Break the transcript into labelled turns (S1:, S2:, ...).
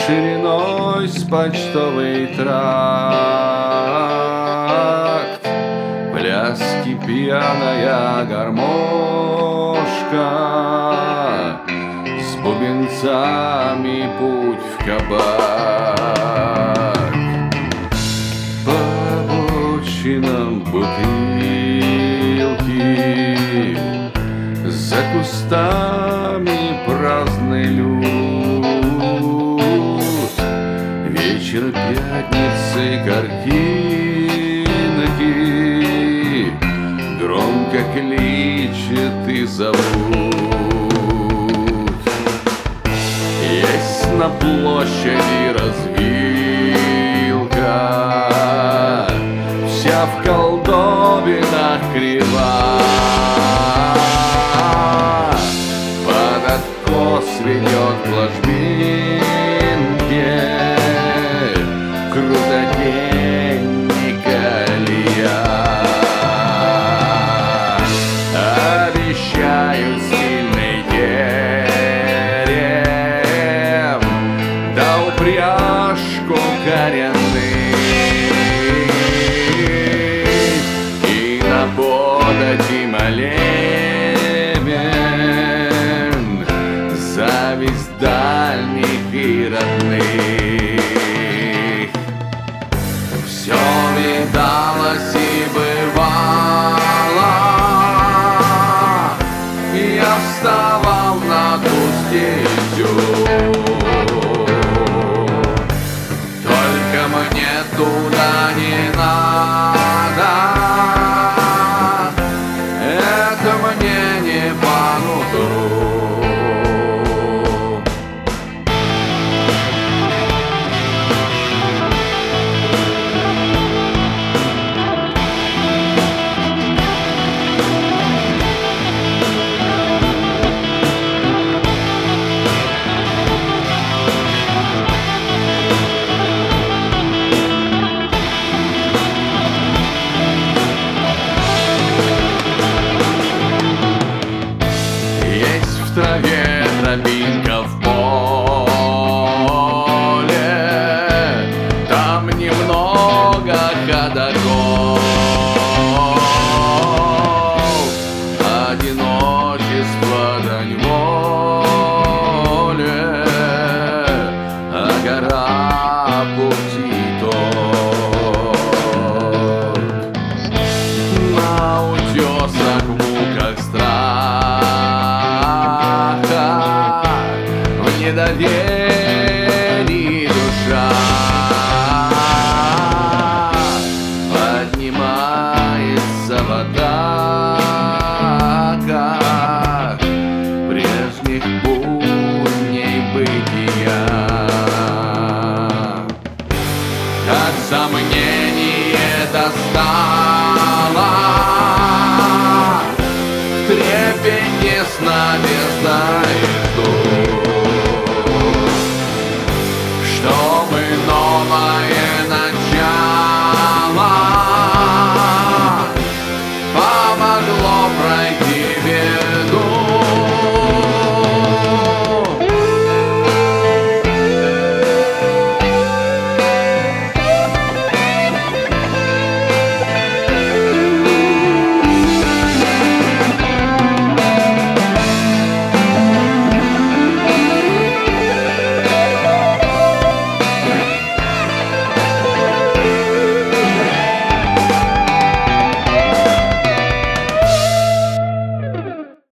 S1: шириной с почтовый тракт, пляски пьяная гармошка, с бубенцами путь в кабак. По обочинам бутылки, за кустами праздный люд. Вечер пятницы картинки громко кличет и зовут. Есть на площади развилка, вся в колдобинах крива. Под откос ведет к ложбинке, крутоденьник колея. Обещают сильный терем, да упряжку коренных, и на подати молебен зависть дальних и родных. Все видалось и бывало, я вставал на ту стезю. Только мне туда не надо, это мне не по нутру. В траве тропинка в поле, там немного ходоков. Одиночество дань воле, а гора пути тот. На утесах в муках страха, в недоверии душа поднимается вода, как прежних будней бытия. Как сомнение достало, трепетне сна бездна.